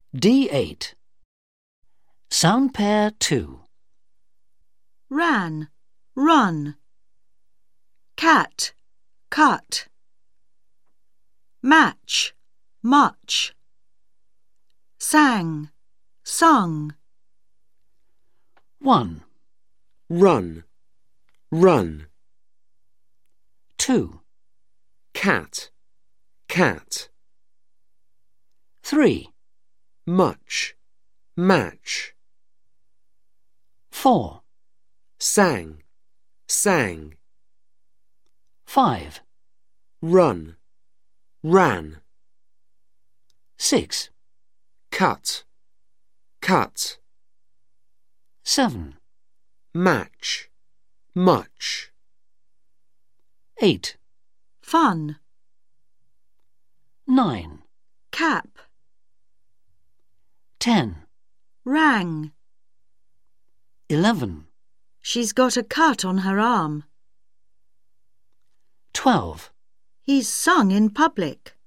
D8. Sound pair 2. Ran, run. Cat, cut. Match, much. Sang, sung. 1, Run, run. 2, Cat, cat. 3, Much, match. 4, Sang, sang. 5, Run, ran. 6, Cut, cut. 7, Match, much. 8, Fun, 9, cap. 10, Rang. 11, She's got a cut on her arm. 12. He's sung in public.